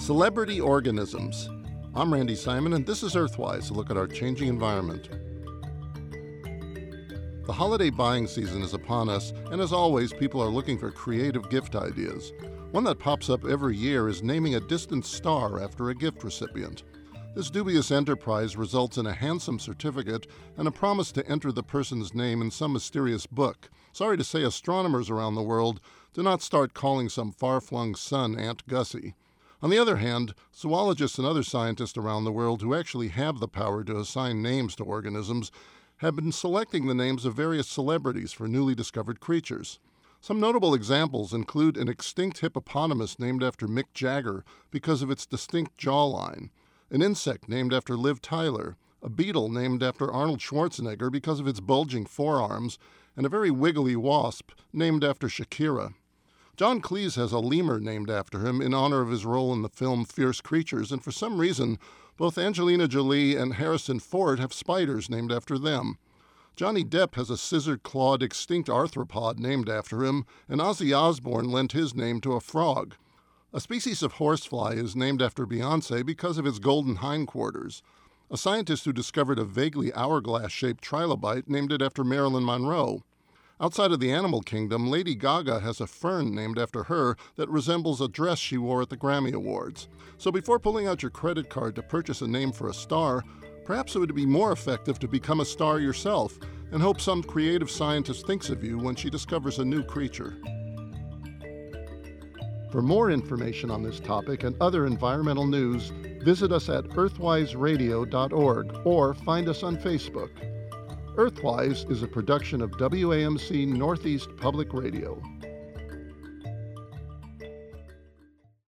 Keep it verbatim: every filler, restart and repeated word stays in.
Celebrity organisms. I'm Randy Simon, and this is Earthwise, a look at our changing environment. The holiday buying season is upon us, and as always, people are looking for creative gift ideas. One that pops up every year is naming a distant star after a gift recipient. This dubious enterprise results in a handsome certificate and a promise to enter the person's name in some mysterious book. Sorry to say, astronomers around the world do not start calling some far-flung sun Aunt Gussie. On the other hand, zoologists and other scientists around the world who actually have the power to assign names to organisms have been selecting the names of various celebrities for newly discovered creatures. Some notable examples include an extinct hippopotamus named after Mick Jagger because of its distinct jawline, an insect named after Liv Tyler, a beetle named after Arnold Schwarzenegger because of its bulging forearms, and a very wiggly wasp named after Shakira. John Cleese has a lemur named after him in honor of his role in the film Fierce Creatures, and for some reason, both Angelina Jolie and Harrison Ford have spiders named after them. Johnny Depp has a scissor-clawed extinct arthropod named after him, and Ozzy Osbourne lent his name to a frog. A species of horsefly is named after Beyoncé because of its golden hindquarters. A scientist who discovered a vaguely hourglass-shaped trilobite named it after Marilyn Monroe. Outside of the animal kingdom, Lady Gaga has a fern named after her that resembles a dress she wore at the Grammy Awards. So before pulling out your credit card to purchase a name for a star, perhaps it would be more effective to become a star yourself and hope some creative scientist thinks of you when she discovers a new creature. For more information on this topic and other environmental news, visit us at earthwise radio dot org or find us on Facebook. Earthwise is a production of W A M C Northeast Public Radio.